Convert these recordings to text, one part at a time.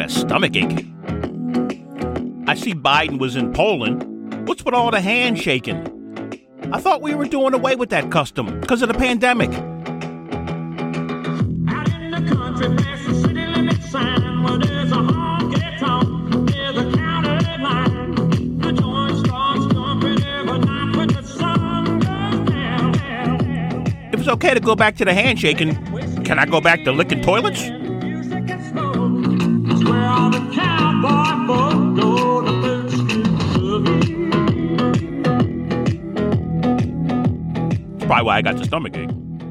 a stomachache. I see Biden was in Poland. What's with all the handshaking? I thought we were doing away with that custom because of the pandemic. Out in the country, past the city limit sign, where there's a honky-tonk, there's a county line. The joint starts jumping every night when the sun goes down. If it's okay to go back to the handshaking, can I go back to licking toilets? Music is slow. It's where all the cowboy boys go to first boogie. That's probably why I got the stomachache.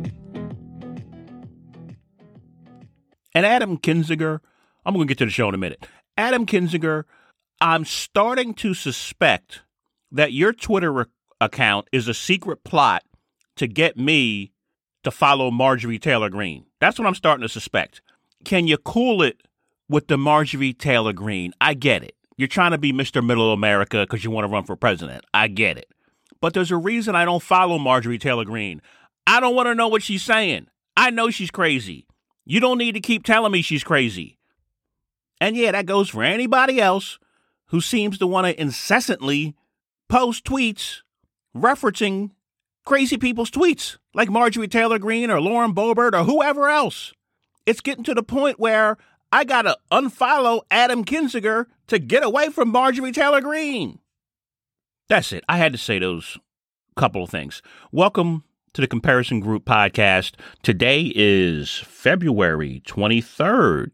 And Adam Kinzinger, I'm going to get to the show in a minute. Adam Kinzinger, I'm starting to suspect that your Twitter account is a secret plot to get me to follow Marjorie Taylor Greene. That's what I'm starting to suspect. Can you cool it with the Marjorie Taylor Greene? I get it. You're trying to be Mr. Middle America because you want to run for president. I get it. But there's a reason I don't follow Marjorie Taylor Greene. I don't want to know what she's saying. I know she's crazy. You don't need to keep telling me she's crazy. And yeah, that goes for anybody else who seems to want to incessantly post tweets referencing crazy people's tweets, like Marjorie Taylor Greene or Lauren Boebert or whoever else. It's getting to the point where I got to unfollow Adam Kinzinger to get away from Marjorie Taylor Greene. That's it. I had to say those couple of things. Welcome to the Comparison Group podcast. Today is February 23rd,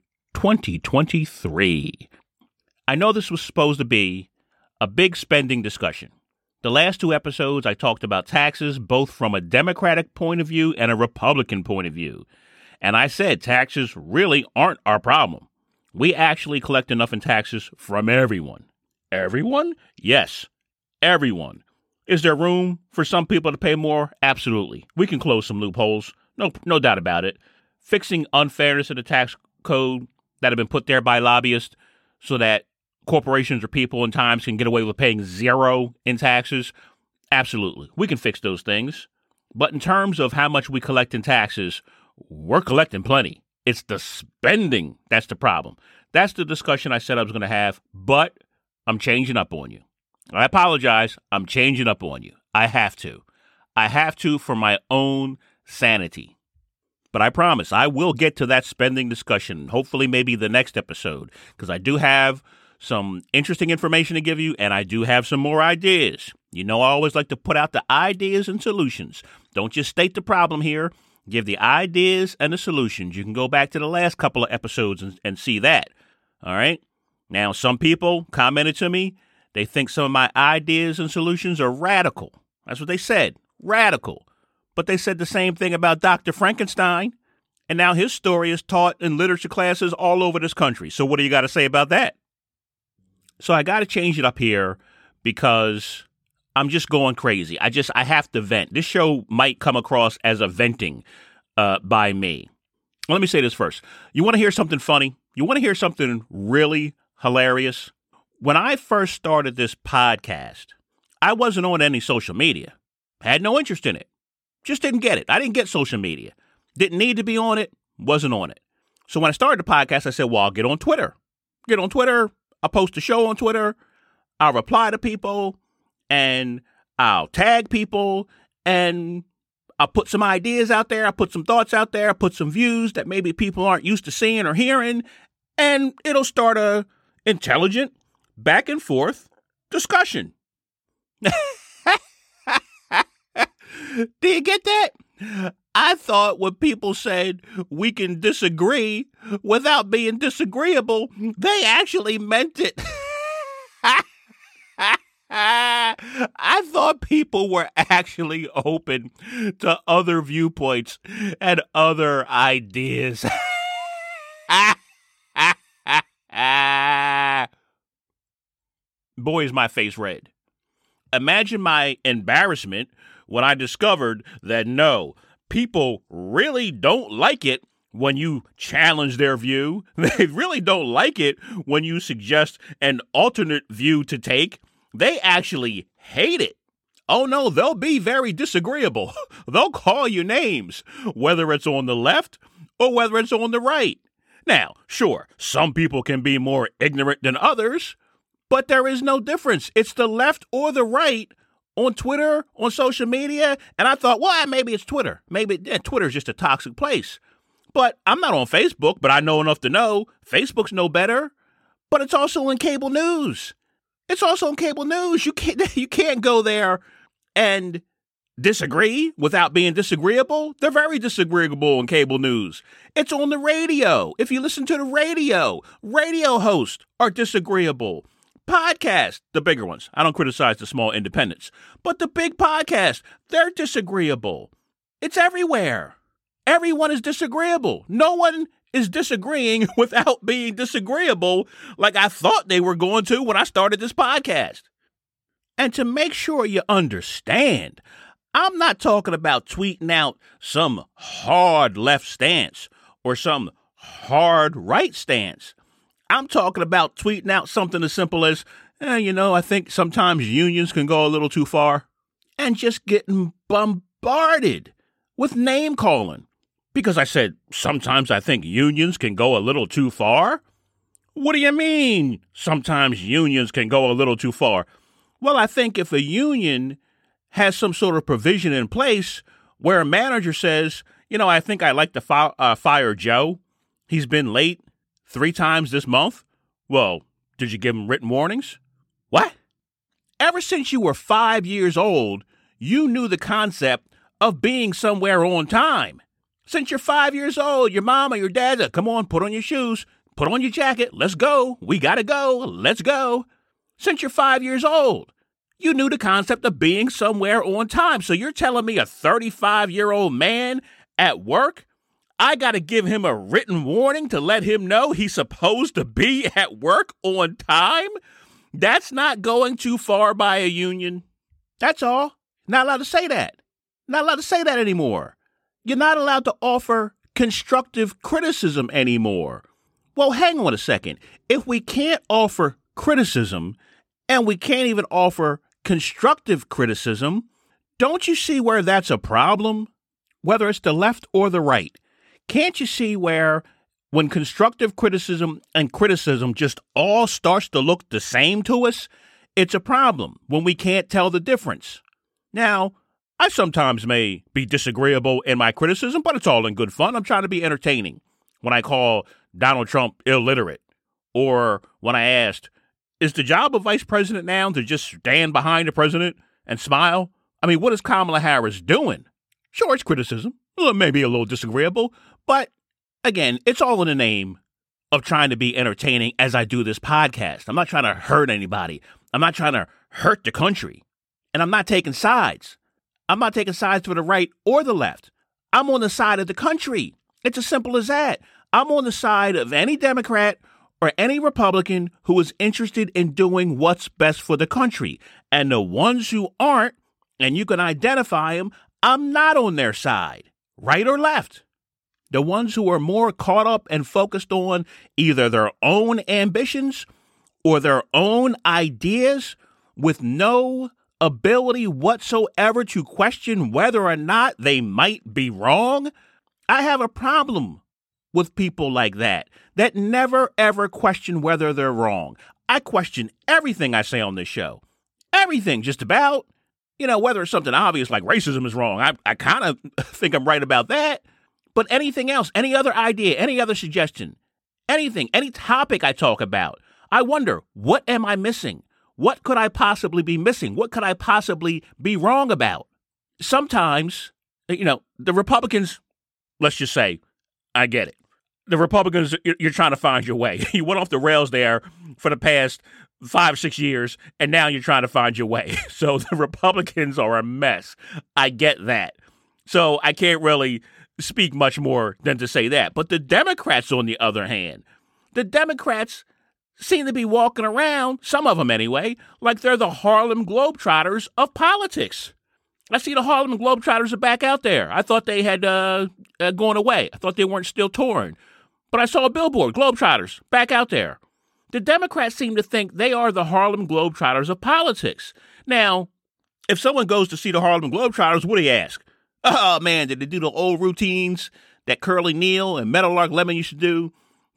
2023. I know this was supposed to be a big spending discussion. The last two episodes, I talked about taxes, both from a Democratic point of view and a Republican point of view. And I said taxes really aren't our problem. We actually collect enough in taxes from everyone. Everyone? Yes, everyone. Is there room for some people to pay more? Absolutely. We can close some loopholes. No doubt about it. Fixing unfairness in the tax code that have been put there by lobbyists so that corporations or people in times can get away with paying zero in taxes. Absolutely. We can fix those things. But in terms of how much we collect in taxes, we're collecting plenty. It's the spending that's the problem. That's the discussion I said I was going to have, but I'm changing up on you. I apologize. I'm changing up on you. I have to. I have to for my own sanity. But I promise I will get to that spending discussion, hopefully maybe the next episode, because I do have some interesting information to give you, and I do have some more ideas. You know, I always like to put out the ideas and solutions. Don't just state the problem here. Give the ideas and the solutions. You can go back to the last couple of episodes and see that. All right? Now, some people commented to me. They think some of my ideas and solutions are radical. That's what they said, radical. But they said the same thing about Dr. Frankenstein. And now his story is taught in literature classes all over this country. So what do you got to say about that? So I got to change it up here because I'm just going crazy. I have to vent. This show might come across as a venting by me. Let me say this first. You want to hear something funny? You want to hear something really hilarious? When I first started this podcast, I wasn't on any social media. Had no interest in it. Just didn't get it. I didn't get social media. Didn't need to be on it. Wasn't on it. So when I started the podcast, I said, well, I'll get on Twitter. Get on Twitter. I'll post a show on Twitter. I'll reply to people. And I'll tag people. And I'll put some ideas out there. I'll put some thoughts out there. I'll put some views that maybe people aren't used to seeing or hearing. And it'll start a intelligent back and forth discussion. Do you get that? I thought when people said we can disagree without being disagreeable, they actually meant it. I thought people were actually open to other viewpoints and other ideas. Boy, is my face red. Imagine my embarrassment when I discovered that no, people really don't like it when you challenge their view. They really don't like it when you suggest an alternate view to take. They actually hate it. Oh no, they'll be very disagreeable. They'll call you names, whether it's on the left or whether it's on the right. Now, sure, some people can be more ignorant than others, but there is no difference. It's the left or the right on Twitter, on social media. And I thought, well, maybe it's Twitter. Maybe Twitter is just a toxic place. But I'm not on Facebook, but I know enough to know Facebook's no better. But it's also in cable news. It's also in cable news. You can't go there and disagree without being disagreeable. They're very disagreeable in cable news. It's on the radio. If you listen to the radio hosts are disagreeable. Podcasts, the bigger ones. I don't criticize the small independents, but the big podcasts, they're disagreeable. It's everywhere. Everyone is disagreeable. No one is disagreeing without being disagreeable like I thought they were going to when I started this podcast. And to make sure you understand, I'm not talking about tweeting out some hard left stance or some hard right stance. I'm talking about tweeting out something as simple as, I think sometimes unions can go a little too far, and just getting bombarded with name calling. Because I said, sometimes I think unions can go a little too far? What do you mean, sometimes unions can go a little too far? Well, I think if a union has some sort of provision in place where a manager says, I think I'd like to fire Joe. He's been late 3 times this month. Well, did you give him written warnings? What? Ever since you were 5 years old, you knew the concept of being somewhere on time. Since you're 5 years old, your mom or your dad said, come on, put on your shoes, put on your jacket, let's go. We gotta go, let's go. Since you're 5 years old, you knew the concept of being somewhere on time. So you're telling me a 35-year-old man at work, I got to give him a written warning to let him know he's supposed to be at work on time? That's not going too far by a union. That's all. Not allowed to say that. Not allowed to say that anymore. You're not allowed to offer constructive criticism anymore. Well, hang on a second. If we can't offer criticism and we can't even offer constructive criticism, don't you see where that's a problem? Whether it's the left or the right. Can't you see where when constructive criticism and criticism just all starts to look the same to us, it's a problem when we can't tell the difference? Now, I sometimes may be disagreeable in my criticism, but it's all in good fun. I'm trying to be entertaining. When I call Donald Trump illiterate, or when I asked, is the job of vice president now to just stand behind the president and smile? I mean, what is Kamala Harris doing? Sure, it's criticism. Maybe a little disagreeable, but again, it's all in the name of trying to be entertaining as I do this podcast. I'm not trying to hurt anybody. I'm not trying to hurt the country. And I'm not taking sides. I'm not taking sides to the right or the left. I'm on the side of the country. It's as simple as that. I'm on the side of any Democrat or any Republican who is interested in doing what's best for the country. And the ones who aren't, and you can identify them, I'm not on their side, right or left. The ones who are more caught up and focused on either their own ambitions or their own ideas with no ability whatsoever to question whether or not they might be wrong. I have a problem with people like that never, ever question whether they're wrong. I question everything I say on this show. Everything, just about. Whether it's something obvious like racism is wrong, I kind of think I'm right about that. But anything else, any other idea, any other suggestion, anything, any topic I talk about, I wonder, what am I missing? What could I possibly be missing? What could I possibly be wrong about? Sometimes, the Republicans, let's just say, I get it. The Republicans, you're trying to find your way. You went off the rails there for the past 5-6 years, and now you're trying to find your way. So the Republicans are a mess. I get that. So I can't really speak much more than to say that. But the Democrats, on the other hand, the Democrats seem to be walking around, some of them anyway, like they're the Harlem Globetrotters of politics. I see the Harlem Globetrotters are back out there. I thought they had gone away. I thought they weren't still touring. But I saw a billboard, Globetrotters, back out there. The Democrats seem to think they are the Harlem Globetrotters of politics. Now, if someone goes to see the Harlem Globetrotters, what do you ask? Oh, man, did they do the old routines that Curly Neal and Meadowlark Lemon used to do?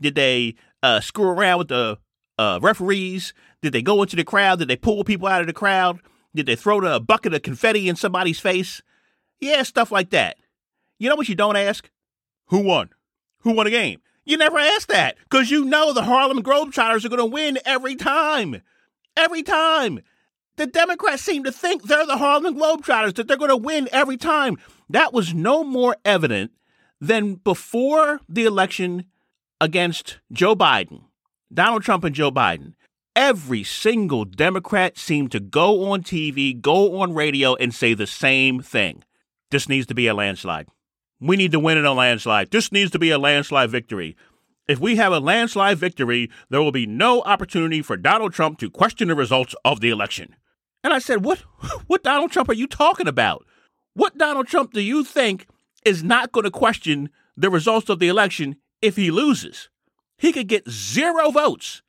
Did they screw around with the referees? Did they go into the crowd? Did they pull people out of the crowd? Did they throw a bucket of confetti in somebody's face? Yeah, stuff like that. You know what you don't ask? Who won? Who won a game? You never ask that because you know the Harlem Globetrotters are going to win every time. Every time. The Democrats seem to think they're the Harlem Globetrotters, that they're going to win every time. That was no more evident than before the election against Joe Biden, Donald Trump and Joe Biden. Every single Democrat seemed to go on TV, go on radio, and say the same thing. This needs to be a landslide. We need to win in a landslide. This needs to be a landslide victory. If we have a landslide victory, there will be no opportunity for Donald Trump to question the results of the election. And I said, what Donald Trump are you talking about? What Donald Trump do you think is not going to question the results of the election if he loses? He could get 0 votes.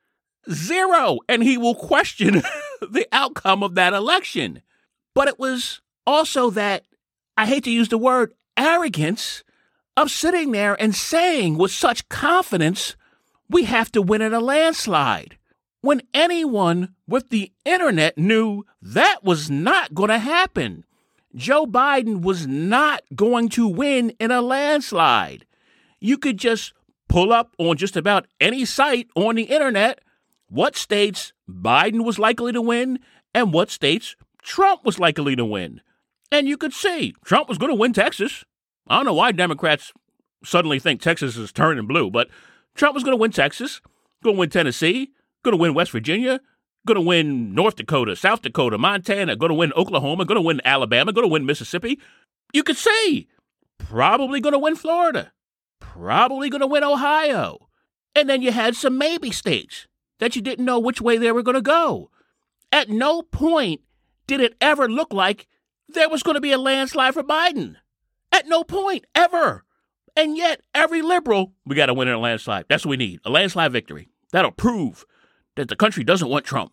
0. And he will question the outcome of that election. But it was also that, I hate to use the word, arrogance of sitting there and saying with such confidence, we have to win in a landslide, when anyone with the internet knew that was not going to happen. Joe Biden was not going to win in a landslide. You could just pull up on just about any site on the internet what states Biden was likely to win and what states Trump was likely to win. And you could see Trump was going to win Texas. I don't know why Democrats suddenly think Texas is turning blue, but Trump was going to win Texas, going to win Tennessee, going to win West Virginia, going to win North Dakota, South Dakota, Montana, going to win Oklahoma, going to win Alabama, going to win Mississippi. You could see probably going to win Florida, probably going to win Ohio. And then you had some maybe states that you didn't know which way they were going to go. At no point did it ever look like there was going to be a landslide for Biden. At no point, ever. And yet, every liberal, we got to win in a landslide. That's what we need, a landslide victory. That'll prove that the country doesn't want Trump.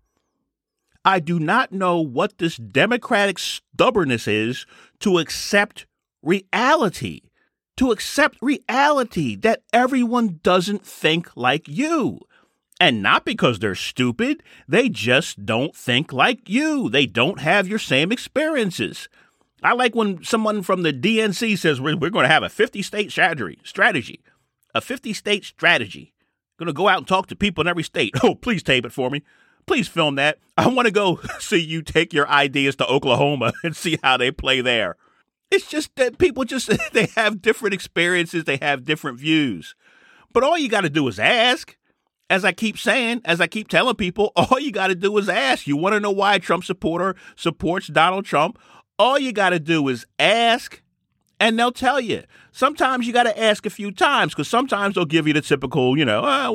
I do not know what this Democratic stubbornness is to accept reality. To accept reality that everyone doesn't think like you. And not because they're stupid, they just don't think like you. They don't have your same experiences. I like when someone from the DNC says we're going to have a 50-state strategy. A 50-state strategy. Going to go out and talk to people in every state. Oh, please tape it for me. Please film that. I want to go see you take your ideas to Oklahoma and see how they play there. It's just that people they have different experiences. They have different views. But all you got to do is ask. As I keep saying, as I keep telling people, all you got to do is ask. You want to know why a Trump supporter supports Donald Trump? All you got to do is ask, and they'll tell you. Sometimes you got to ask a few times, because sometimes they'll give you the typical, I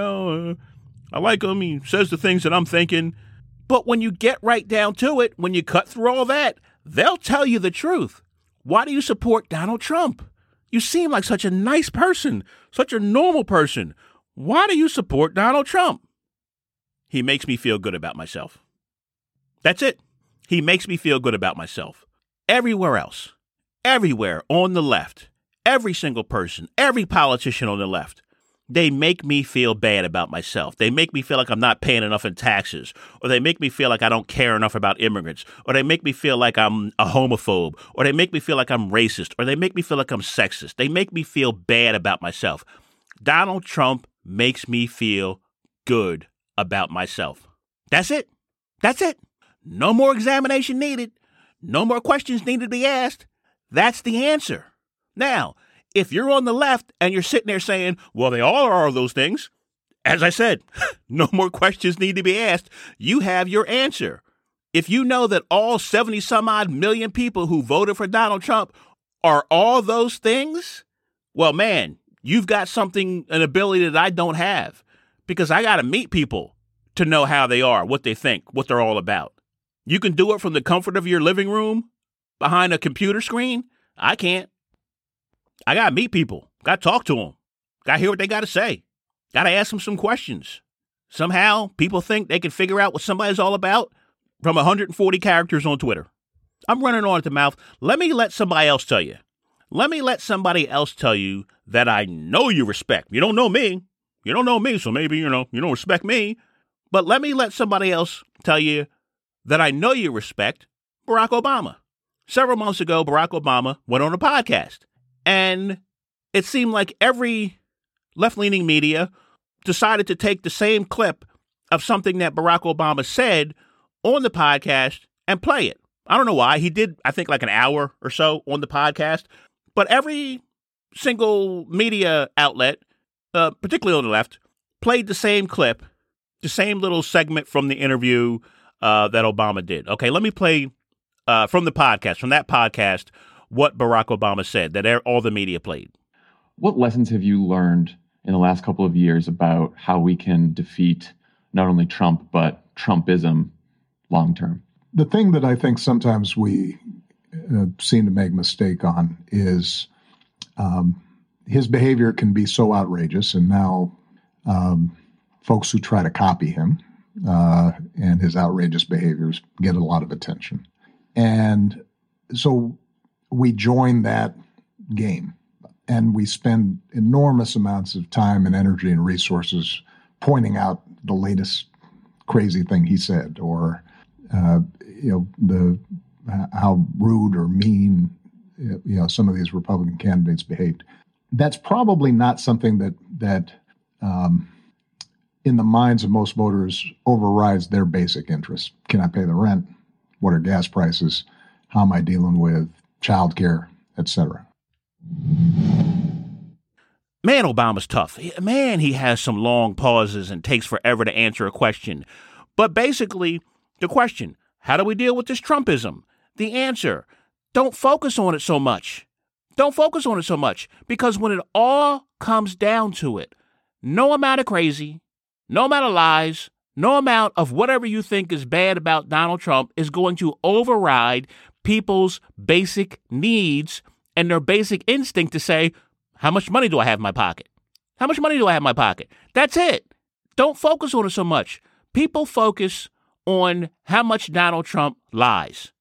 like him. He says the things that I'm thinking. But when you get right down to it, when you cut through all that, they'll tell you the truth. Why do you support Donald Trump? You seem like such a nice person, such a normal person. Why do you support Donald Trump? He makes me feel good about myself. That's it. He makes me feel good about myself. Everywhere else, everywhere on the left, every single person, every politician on the left, they make me feel bad about myself. They make me feel like I'm not paying enough in taxes, or they make me feel like I don't care enough about immigrants, or they make me feel like I'm a homophobe, or they make me feel like I'm racist, or they make me feel like I'm sexist. They make me feel bad about myself. Donald Trump makes me feel good about myself. That's it. That's it. No more examination needed. No more questions needed to be asked. That's the answer. Now, if you're on the left and you're sitting there saying, well, they all are those things, as I said, no more questions need to be asked. You have your answer. If you know that all 70 some odd million people who voted for Donald Trump are all those things, well, man, you've got an ability that I don't have, because I got to meet people to know how they are, what they think, what they're all about. You can do it from the comfort of your living room behind a computer screen. I can't. I got to meet people, got to talk to them, got to hear what they got to say, got to ask them some questions. Somehow people think they can figure out what somebody's all about from 140 characters on Twitter. I'm running on at the mouth. Let me let somebody else tell you. Let me let somebody else tell you that I know you respect. You don't know me. You don't know me, so maybe, you don't respect me. But let somebody else tell you that I know you respect Barack Obama. Several months ago, Barack Obama went on a podcast, and it seemed like every left-leaning media decided to take the same clip of something that Barack Obama said on the podcast and play it. I don't know why. He did, I think, like an hour or so on the podcast, but every single media outlet, particularly on the left, played the same clip, the same little segment from the interview that Obama did. Okay, let me play from that podcast, what Barack Obama said that all the media played. What lessons have you learned in the last couple of years about how we can defeat not only Trump, but Trumpism long term? The thing that I think sometimes we seem to make a mistake on is his behavior can be so outrageous, and now folks who try to copy him and his outrageous behaviors get a lot of attention. And so we join that game, and we spend enormous amounts of time and energy and resources pointing out the latest crazy thing he said, or how rude or mean some of these Republican candidates behaved. That's probably not something that in the minds of most voters overrides their basic interests. Can I pay the rent? What are gas prices? How am I dealing with childcare, et cetera? Man, Obama's tough. Man, he has some long pauses and takes forever to answer a question. But basically, the question, how do we deal with this Trumpism? The answer, don't focus on it so much. Don't focus on it so much, because when it all comes down to it, no amount of crazy, no amount of lies, no amount of whatever you think is bad about Donald Trump is going to override people's basic needs and their basic instinct to say, how much money do I have in my pocket? How much money do I have in my pocket? That's it. Don't focus on it so much. People focus on how much Donald Trump lies.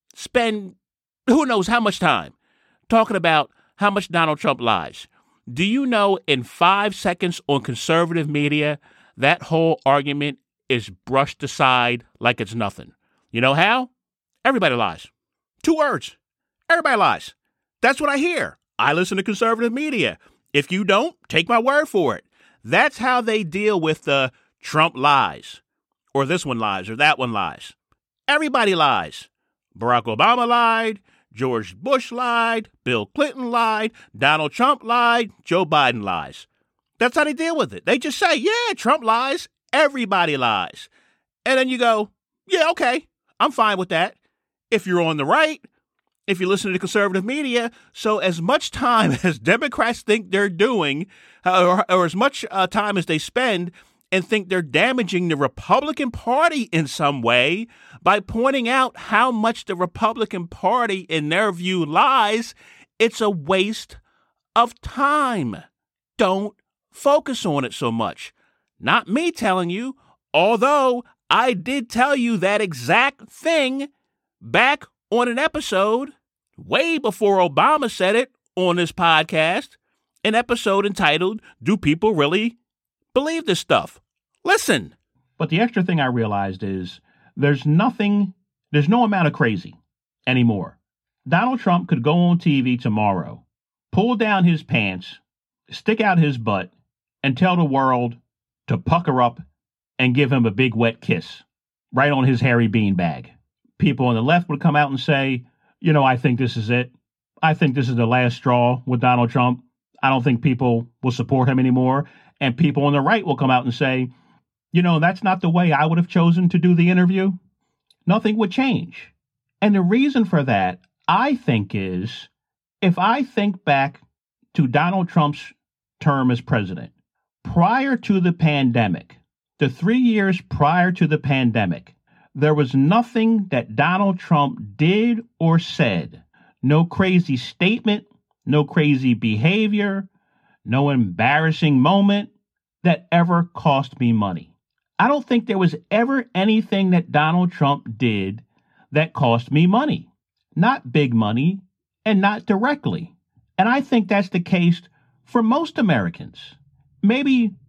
Spend who knows how much time talking about how much Donald Trump lies. Do you know in 5 seconds on conservative media, that whole argument is brushed aside like it's nothing? You know how? Everybody lies. 2 words. Everybody lies. That's what I hear. I listen to conservative media. If you don't, take my word for it. That's how they deal with the Trump lies, or this one lies, or that one lies. Everybody lies. Barack Obama lied. George Bush lied. Bill Clinton lied. Donald Trump lied. Joe Biden lies. That's how they deal with it. They just say, yeah, Trump lies. Everybody lies. And then you go, yeah, okay, I'm fine with that. If you're on the right, if you listen to conservative media, so as much time as Democrats think they're doing, or as much time as they spend and think they're damaging the Republican Party in some way by pointing out how much the Republican Party, in their view, lies, it's a waste of time. Don't focus on it so much. Not me telling you, although I did tell you that exact thing back on an episode way before Obama said it on this podcast, an episode entitled, Do People Really Believe This Stuff? Listen. But the extra thing I realized is there's no amount of crazy anymore. Donald Trump could go on TV tomorrow, pull down his pants, stick out his butt, and tell the world to pucker up and give him a big wet kiss right on his hairy beanbag. People on the left would come out and say, I think this is it. I think this is the last straw with Donald Trump. I don't think people will support him anymore. And people on the right will come out and say, that's not the way I would have chosen to do the interview. Nothing would change. And the reason for that, I think, is if I think back to Donald Trump's term as president, prior to the pandemic, the 3 years prior to the pandemic, there was nothing that Donald Trump did or said, no crazy statement, no crazy behavior, no embarrassing moment that ever cost me money. I don't think there was ever anything that Donald Trump did that cost me money, not big money and not directly. And I think that's the case for most Americans. Maybe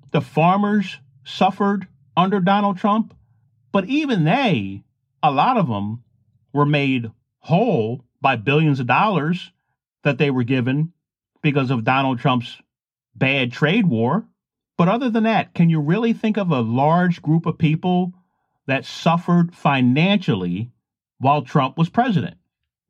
The farmers suffered under Donald Trump, but even they, a lot of them, were made whole by billions of dollars that they were given because of Donald Trump's bad trade war. But other than that, can you really think of a large group of people that suffered financially while Trump was president?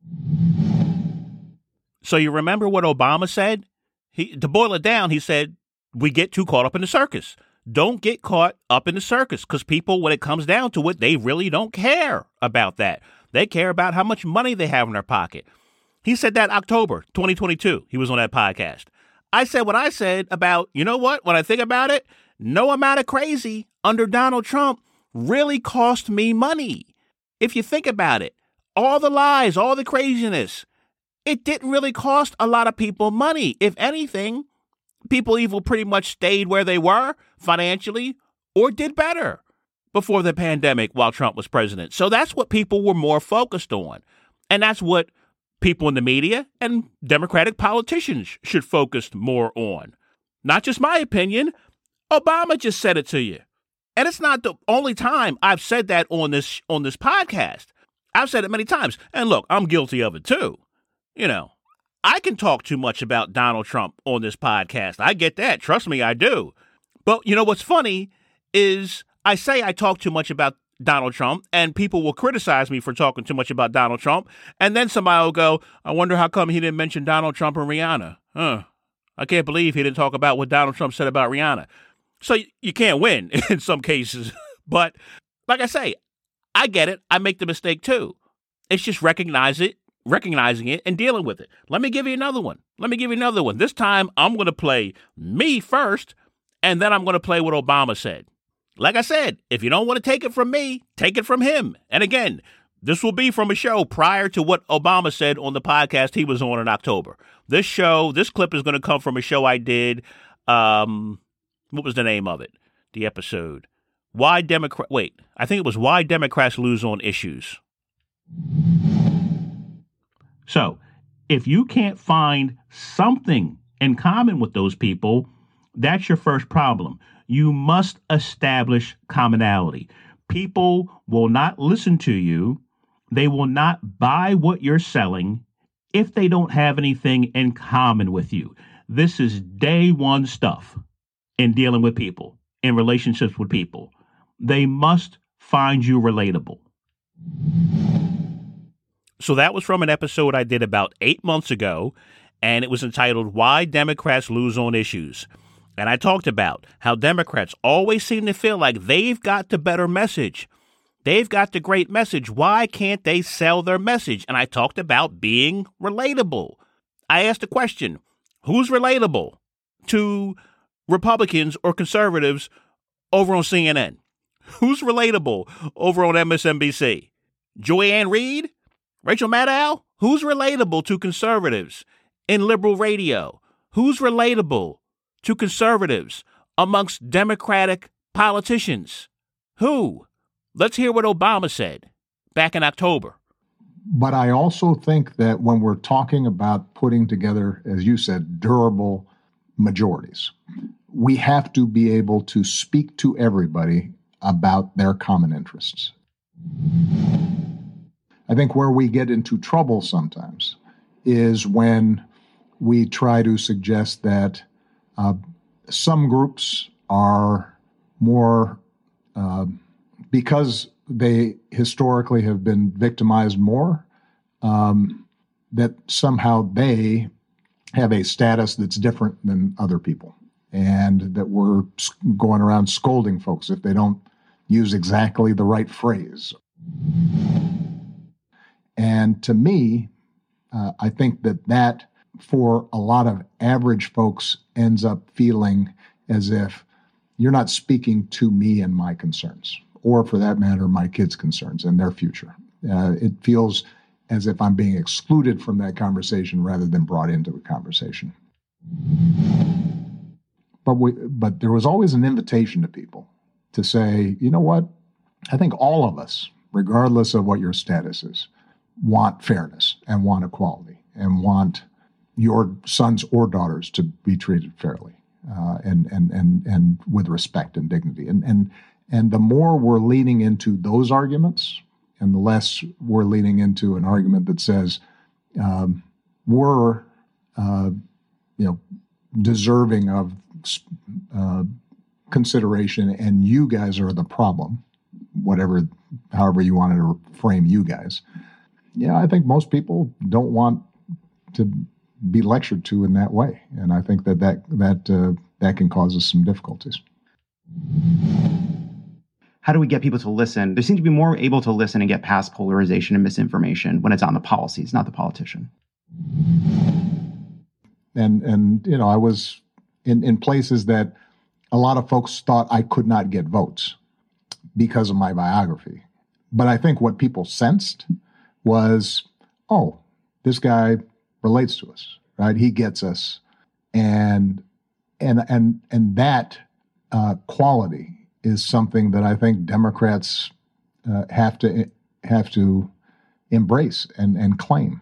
So you remember what Obama said? To boil it down, he said, we get too caught up in the circus. Don't get caught up in the circus, because people, when it comes down to it, they really don't care about that. They care about how much money they have in their pocket. He said that October 2022. He was on that podcast. I said what I said about, you know what? When I think about it, no amount of crazy under Donald Trump really cost me money. If you think about it, all the lies, all the craziness, it didn't really cost a lot of people money. If anything, people either pretty much stayed where they were financially or did better before the pandemic while Trump was president. So that's what people were more focused on. And that's what people in the media and Democratic politicians should focus more on. Not just my opinion. Obama just said it to you. And it's not the only time I've said that on this podcast. I've said it many times. And look, I'm guilty of it too. You know, I can talk too much about Donald Trump on this podcast. I get that. Trust me, I do. But you know what's funny is I say I talk too much about Donald Trump, and people will criticize me for talking too much about Donald Trump. And then somebody will go, I wonder how come he didn't mention Donald Trump and Rihanna. I can't believe he didn't talk about what Donald Trump said about Rihanna. So you can't win in some cases. But like I say, I get it. I make the mistake too. It's just recognizing it and dealing with it. Let me give you another one. This time I'm going to play me first, and then I'm going to play what Obama said. Like I said, if you don't want to take it from me, take it from him. And again, this will be from a show prior to what Obama said on the podcast he was on in October. This clip is going to come from a show I did. What was the name of it? The episode. I think it was Why Democrats Lose on Issues. So, if you can't find something in common with those people, that's your first problem. You must establish commonality. People will not listen to you. They will not buy what you're selling if they don't have anything in common with you. This is day one stuff in dealing with people, in relationships with people. They must find you relatable. So that was from an episode I did about 8 months ago, and it was entitled Why Democrats Lose on Issues. And I talked about how Democrats always seem to feel like they've got the better message. They've got the great message. Why can't they sell their message? And I talked about being relatable. I asked the question, who's relatable to Republicans or conservatives over on CNN? Who's relatable over on MSNBC? Joy-Ann Reid? Rachel Maddow? Who's relatable to conservatives in liberal radio? Who's relatable to conservatives amongst Democratic politicians? Who? Let's hear what Obama said back in October. But I also think that when we're talking about putting together, as you said, durable majorities, we have to be able to speak to everybody about their common interests. I think where we get into trouble sometimes is when we try to suggest that some groups are more, because they historically have been victimized more, that somehow they have a status that's different than other people, and that we're going around scolding folks if they don't use exactly the right phrase. And to me, I think that for a lot of average folks ends up feeling as if you're not speaking to me and my concerns, or for that matter, my kids' concerns and their future. It feels as if I'm being excluded from that conversation rather than brought into the conversation. But there was always an invitation to people to say, you know what? I think all of us, regardless of what your status is, want fairness and want equality and want your sons or daughters to be treated fairly. and with respect and dignity. And the more we're leaning into those arguments, and the less we're leaning into an argument that says we're deserving of consideration, and you guys are the problem, however you wanted to frame you guys. Yeah, I think most people don't want to be lectured to in that way, and I think that can cause us some difficulties. How do we get people to listen? They seem to be more able to listen and get past polarization and misinformation when it's on the policies, not the politician. And I was in places that a lot of folks thought I could not get votes because of my biography. But I think what people sensed was, oh, this guy relates to us, right? He gets us. And that quality is something that I think Democrats have to embrace and claim.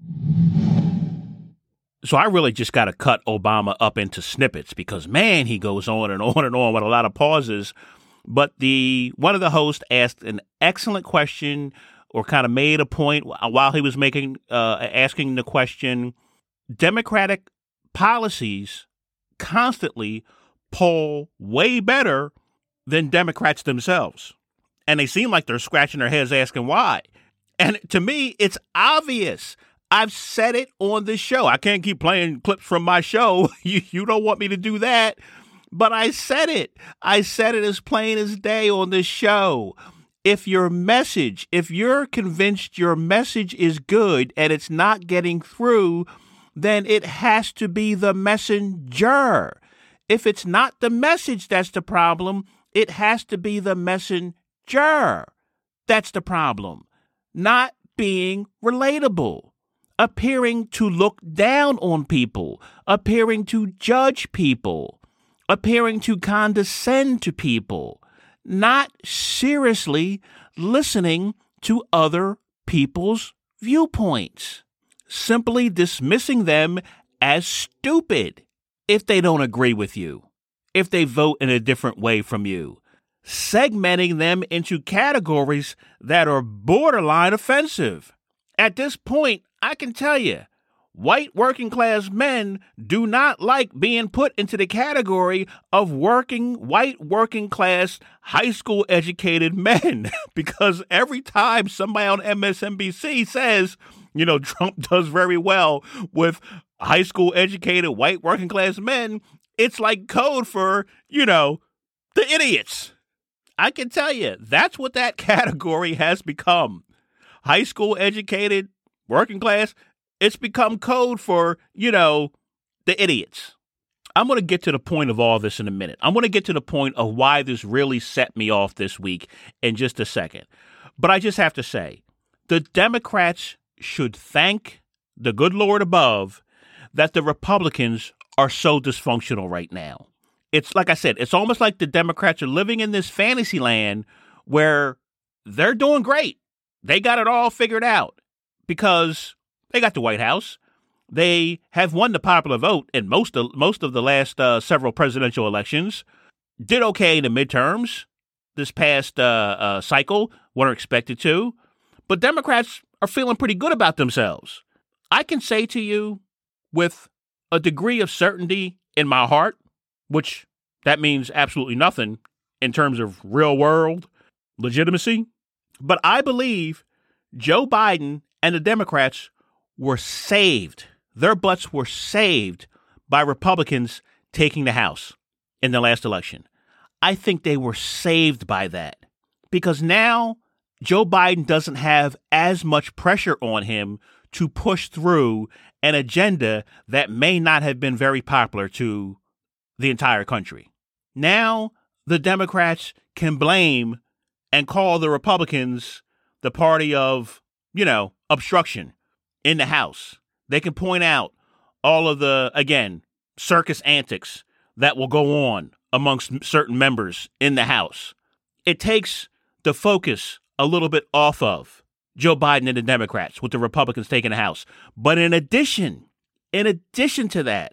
So I really just got to cut Obama up into snippets because, man, he goes on and on and on with a lot of pauses. But one of the hosts asked an excellent question, or kind of made a point while he was asking the question. Democratic policies constantly poll way better than Democrats themselves. And they seem like they're scratching their heads asking why. And to me, it's obvious. I've said it on this show. I can't keep playing clips from my show. You don't want me to do that. But I said it. I said it as plain as day on this show. If you're convinced your message is good and it's not getting through, then it has to be the messenger. If it's not the message that's the problem, it has to be the messenger that's the problem. Not being relatable, appearing to look down on people, appearing to judge people, appearing to condescend to people, not seriously listening to other people's viewpoints, simply dismissing them as stupid if they don't agree with you, if they vote in a different way from you, segmenting them into categories that are borderline offensive. At this point, I can tell you, white working class men do not like being put into the category of white working class high school educated men, because every time somebody on MSNBC says, Trump does very well with high school educated white working class men, it's like code for, the idiots. I can tell you, that's what that category has become. High school educated, working class, it's become code for, the idiots. I'm going to get to the point of all this in a minute. I'm going to get to the point of why this really set me off this week in just a second. But I just have to say, the Democrats should thank the good Lord above that the Republicans are so dysfunctional right now. It's like I said, it's almost like the Democrats are living in this fantasy land where they're doing great. They got it all figured out because they got the White House. They have won the popular vote in most of the last several presidential elections. Did okay in the midterms this past cycle, weren't expected to. But Democrats are feeling pretty good about themselves. I can say to you with a degree of certainty in my heart, which that means absolutely nothing in terms of real world legitimacy, but I believe Joe Biden and the Democrats were saved. Their butts were saved by Republicans taking the House in the last election. I think they were saved by that because now Joe Biden doesn't have as much pressure on him to push through an agenda that may not have been very popular to the entire country. Now the Democrats can blame and call the Republicans the party of, obstruction in the House. They can point out all of the, again, circus antics that will go on amongst certain members in the House. It takes the focus a little bit off of Joe Biden and the Democrats with the Republicans taking the House. But in addition to that,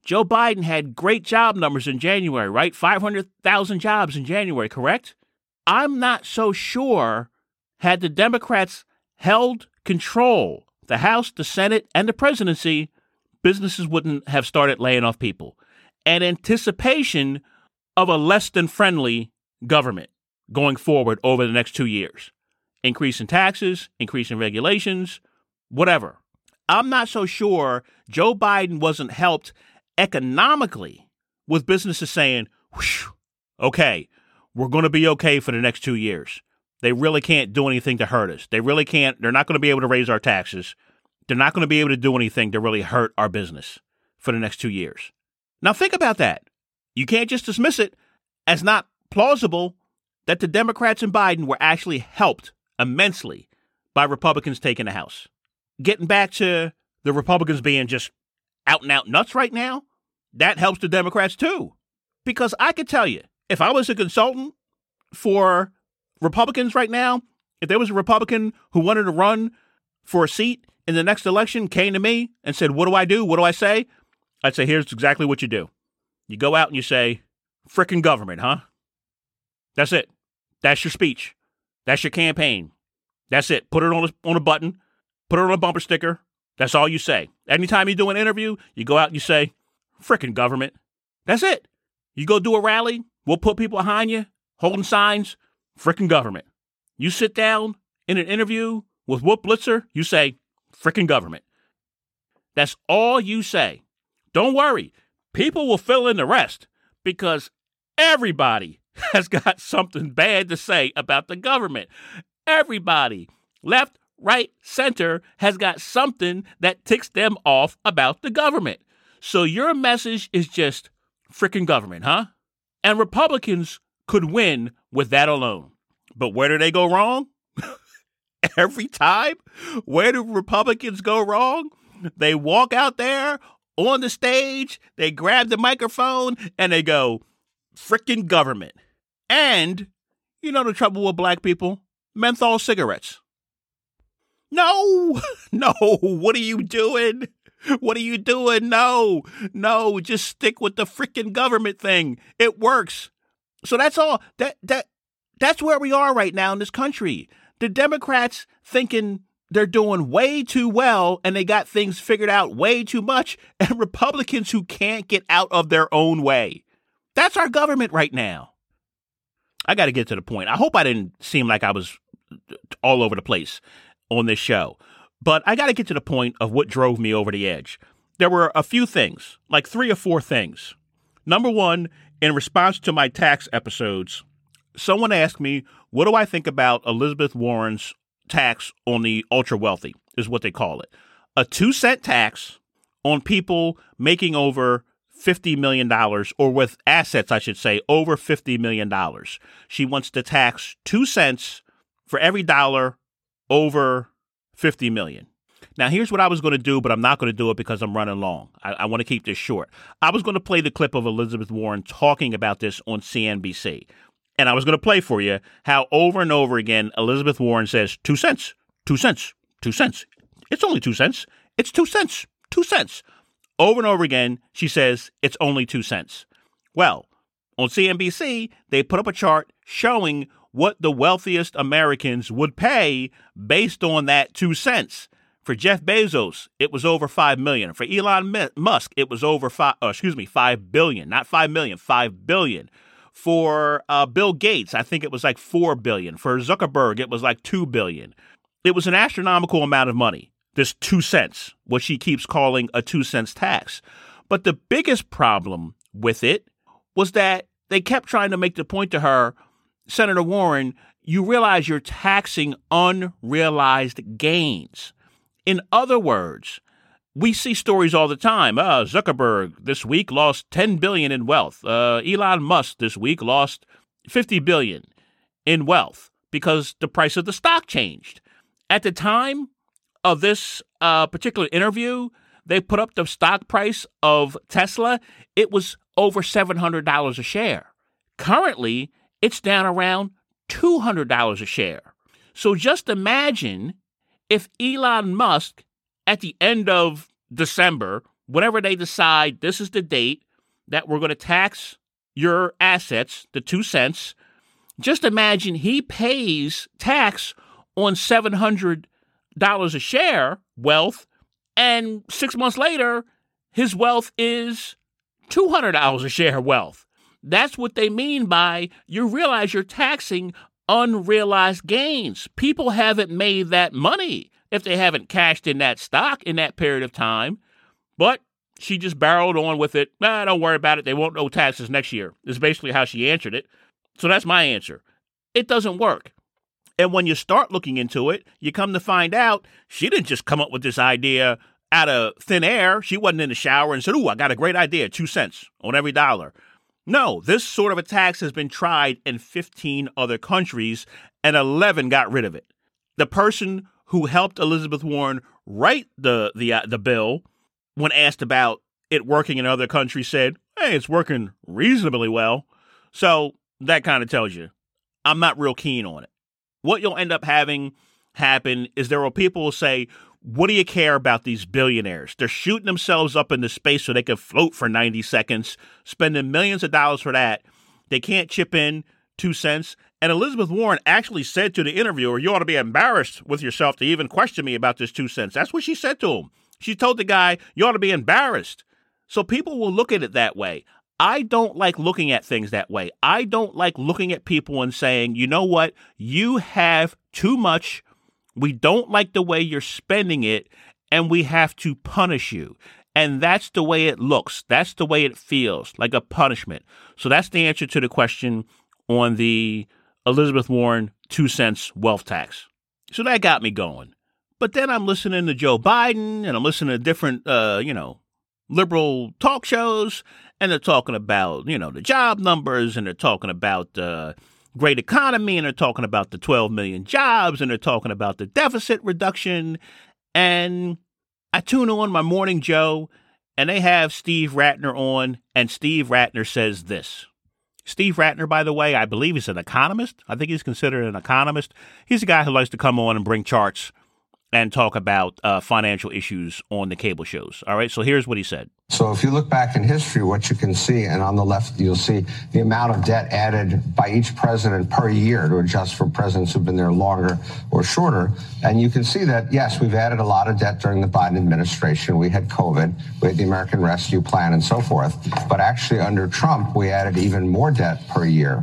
Joe Biden had great job numbers in January, right? 500,000 jobs in January, correct? I'm not so sure had the Democrats held control, the House, the Senate, and the presidency, businesses wouldn't have started laying off people. And anticipation of a less than friendly government going forward over the next 2 years. Increase in taxes, increase in regulations, whatever. I'm not so sure Joe Biden wasn't helped economically with businesses saying, okay, we're going to be okay for the next 2 years. They really can't do anything to hurt us. They're not going to be able to raise our taxes. They're not going to be able to do anything to really hurt our business for the next 2 years. Now think about that. You can't just dismiss it as not plausible that the Democrats and Biden were actually helped immensely by Republicans taking the House. Getting back to the Republicans being just out and out nuts right now, that helps the Democrats too. Because I could tell you, if I was a consultant for Republicans right now, if there was a Republican who wanted to run for a seat in the next election, came to me and said, what do I do? What do I say? I'd say, here's exactly what you do. You go out and you say, frickin' government, huh? That's it. That's your speech. That's your campaign. That's it. Put it on a button. Put it on a bumper sticker. That's all you say. Anytime you do an interview, you go out and you say, frickin' government. That's it. You go do a rally. We'll put people behind you holding signs. Frickin' government. You sit down in an interview with Whoop Blitzer. You say, frickin' government. That's all you say. Don't worry. People will fill in the rest because everybody has got something bad to say about the government. Everybody, left, right, center, has got something that ticks them off about the government. So your message is just frickin' government, huh? And Republicans could win with that alone. But where do they go wrong? Every time? Where do Republicans go wrong? They walk out there on the stage, they grab the microphone, and they go, frickin' government. And, you know the trouble with black people? Menthol cigarettes. No, what are you doing? What are you doing? No, just stick with the frickin' government thing. It works. So that's all. That's where we are right now in this country. The Democrats thinking they're doing way too well and they got things figured out way too much, and Republicans who can't get out of their own way. That's our government right now. I got to get to the point. I hope I didn't seem like I was all over the place on this show, but I got to get to the point of what drove me over the edge. There were a few things, like 3 or 4 things. Number one, in response to my tax episodes, someone asked me, what do I think about Elizabeth Warren's tax on the ultra wealthy, is what they call it. A 2-cent tax on people making over $50 million, or with assets, I should say, over $50 million. She wants to tax 2 cents for every dollar over $50 million. Now, here's what I was going to do, but I'm not going to do it because I'm running long. I want to keep this short. I was going to play the clip of Elizabeth Warren talking about this on CNBC. And I was going to play for you how over and over again, Elizabeth Warren says, 2 cents, 2 cents, 2 cents. It's only 2 cents. It's 2 cents, 2 cents. Over and over again, she says, it's only 2 cents. Well, on CNBC, they put up a chart showing what the wealthiest Americans would pay based on that 2 cents. For Jeff Bezos, it was over $5 million. For Elon Musk, it was over $5 billion, not $5 million, $5 billion. For Bill Gates, I think it was like $4 billion. For Zuckerberg, it was like $2 billion. It was an astronomical amount of money, this 2 cents, what she keeps calling a 2 cents tax. But the biggest problem with it was that they kept trying to make the point to her, Senator Warren, you realize you're taxing unrealized gains. In other words, we see stories all the time. Zuckerberg this week lost $10 billion in wealth. Elon Musk this week lost $50 billion in wealth because the price of the stock changed. At the time of this particular interview, they put up the stock price of Tesla. It was over $700 a share. Currently, it's down around $200 a share. So just imagine if Elon Musk, at the end of December, whenever they decide this is the date that we're going to tax your assets, the 2 cents, just imagine he pays tax on $700 a share wealth, and 6 months later, his wealth is $200 a share wealth. That's what they mean by you realize you're taxing unrealized gains. People haven't made that money if they haven't cashed in that stock in that period of time. But she just barreled on with it. Don't worry about it. They won't owe taxes next year, is basically how she answered it. So that's my answer. It doesn't work. And when you start looking into it, you come to find out she didn't just come up with this idea out of thin air. She wasn't in the shower and said, I got a great idea, 2 cents on every dollar. No, this sort of a tax has been tried in 15 other countries, and 11 got rid of it. The person who helped Elizabeth Warren write the bill, when asked about it working in other countries, said, hey, it's working reasonably well. So that kind of tells you I'm not real keen on it. What you'll end up having happen is there are people who say, what do you care about these billionaires? They're shooting themselves up into space so they can float for 90 seconds, spending millions of dollars for that. They can't chip in 2 cents. And Elizabeth Warren actually said to the interviewer, you ought to be embarrassed with yourself to even question me about this 2 cents. That's what she said to him. She told the guy, you ought to be embarrassed. So people will look at it that way. I don't like looking at things that way. I don't like looking at people and saying, you know what? You have too much. We don't like the way you're spending it, and we have to punish you. And that's the way it looks. That's the way it feels, like a punishment. So that's the answer to the question on the Elizabeth Warren 2 cents wealth tax. So that got me going. But then I'm listening to Joe Biden, and I'm listening to different, liberal talk shows, and they're talking about, the job numbers, and they're talking about great economy, and they're talking about the 12 million jobs, and they're talking about the deficit reduction. And I tune on my Morning Joe, and they have Steve Rattner on, and Steve Rattner says this. Steve Rattner, by the way, I believe he's an economist. I think he's considered an economist. He's a guy who likes to come on and bring charts and talk about financial issues on the cable shows. All right, so here's what he said. So if you look back in history, what you can see, and on the left, you'll see the amount of debt added by each president per year to adjust for presidents who've been there longer or shorter. And you can see that, yes, we've added a lot of debt during the Biden administration. We had COVID, we had the American Rescue Plan and so forth. But actually under Trump, we added even more debt per year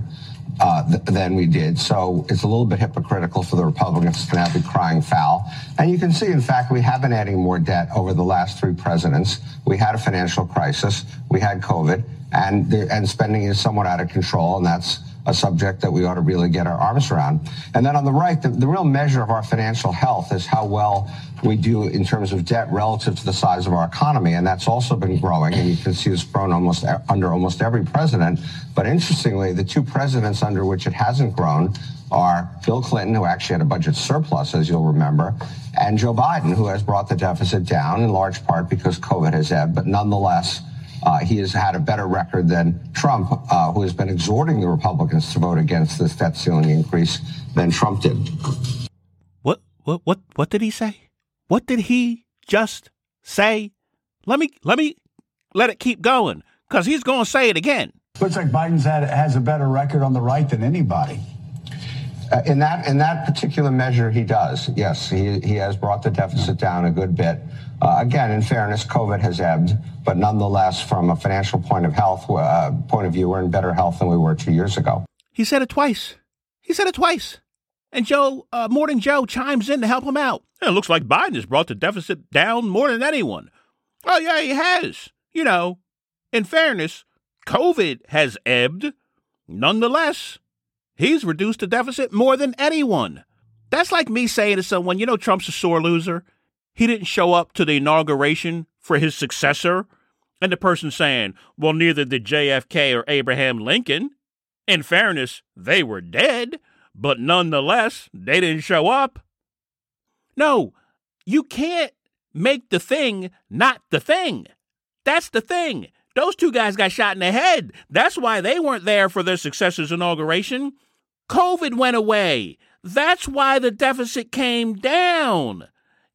than we did. So it's a little bit hypocritical for the Republicans to now be crying foul. And you can see, in fact, we have been adding more debt over the last 3 presidents. We had a financial crisis. We had COVID, and spending is somewhat out of control. And that's a subject that we ought to really get our arms around. And then on the right, the real measure of our financial health is how well we do in terms of debt relative to the size of our economy. And that's also been growing. And you can see it's grown under almost every president. But interestingly, the 2 presidents under which it hasn't grown are Bill Clinton, who actually had a budget surplus, as you'll remember, and Joe Biden, who has brought the deficit down in large part because COVID has ebbed. But nonetheless, he has had a better record than Trump, who has been exhorting the Republicans to vote against this debt ceiling increase than Trump did. What did he say? What did he just say? Let it keep going, because he's going to say it again. Looks like Biden's has a better record on the right than anybody. In that particular measure, he does. Yes, he has brought the deficit down a good bit. Again, in fairness, COVID has ebbed, but nonetheless, from a financial point of view, we're in better health than we were 2 years ago. He said it twice. And Morning Joe chimes in to help him out. It looks like Biden has brought the deficit down more than anyone. Oh, yeah, he has. In fairness, COVID has ebbed. Nonetheless, he's reduced the deficit more than anyone. That's like me saying to someone, Trump's a sore loser. He didn't show up to the inauguration for his successor. And the person saying, well, neither did JFK or Abraham Lincoln. In fairness, they were dead, but nonetheless, they didn't show up. No, you can't make the thing not the thing. That's the thing. Those 2 guys got shot in the head. That's why they weren't there for their successor's inauguration. COVID went away. That's why the deficit came down.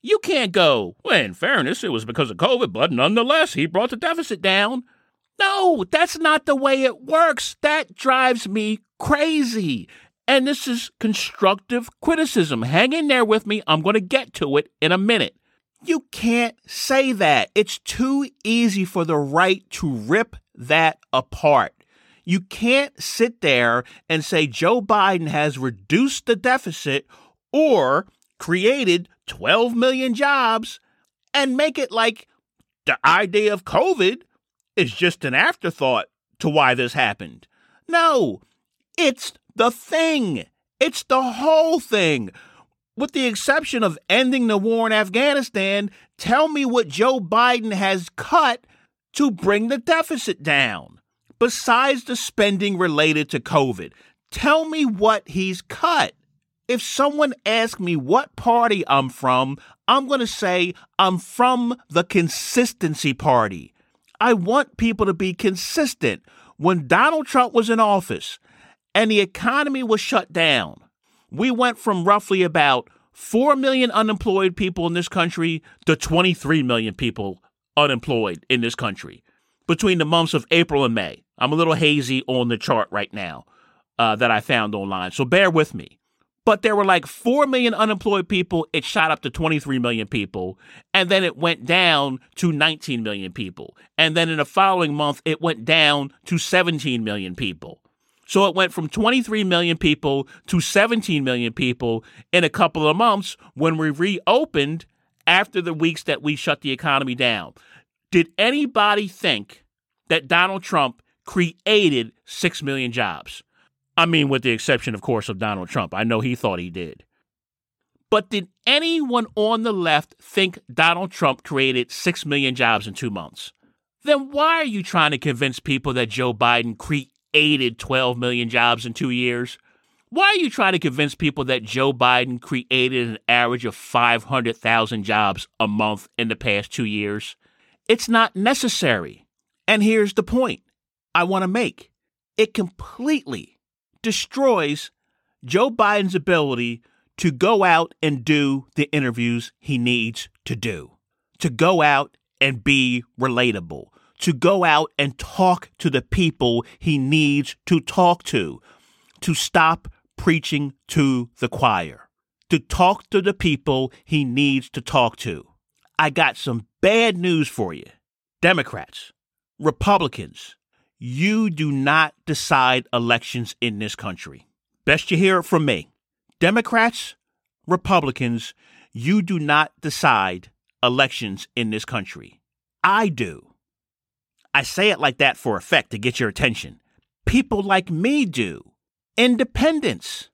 You can't go, well, in fairness, it was because of COVID, but nonetheless, he brought the deficit down. No, that's not the way it works. That drives me crazy. And this is constructive criticism. Hang in there with me. I'm going to get to it in a minute. You can't say that. It's too easy for the right to rip that apart. You can't sit there and say Joe Biden has reduced the deficit or created 12 million jobs and make it like the idea of COVID is just an afterthought to why this happened. No, it's the thing. It's the whole thing. With the exception of ending the war in Afghanistan, tell me what Joe Biden has cut to bring the deficit down. Besides the spending related to COVID, tell me what he's cut. If someone asks me what party I'm from, I'm going to say I'm from the Consistency Party. I want people to be consistent. When Donald Trump was in office and the economy was shut down, we went from roughly about 4 million unemployed people in this country to 23 million people unemployed in this country between the months of April and May. I'm a little hazy on the chart right now that I found online, so bear with me. But there were like 4 million unemployed people. It shot up to 23 million people. And then it went down to 19 million people. And then in the following month, it went down to 17 million people. So it went from 23 million people to 17 million people in a couple of months when we reopened after the weeks that we shut the economy down. Did anybody think that Donald Trump created 6 million jobs? I mean, with the exception, of course, of Donald Trump. I know he thought he did. But did anyone on the left think Donald Trump created 6 million jobs in 2 months? Then why are you trying to convince people that Joe Biden created 12 million jobs in 2 years? Why are you trying to convince people that Joe Biden created an average of 500,000 jobs a month in the past 2 years? It's not necessary. And here's the point I want to make. It completely destroys Joe Biden's ability to go out and do the interviews he needs to do, to go out and be relatable, to go out and talk to the people he needs to talk to stop preaching to the choir, to talk to the people he needs to talk to. I got some bad news for you. Democrats, Republicans, you do not decide elections in this country. Best you hear it from me. Democrats, Republicans, you do not decide elections in this country. I do. I say it like that for effect to get your attention. People like me do. Independents.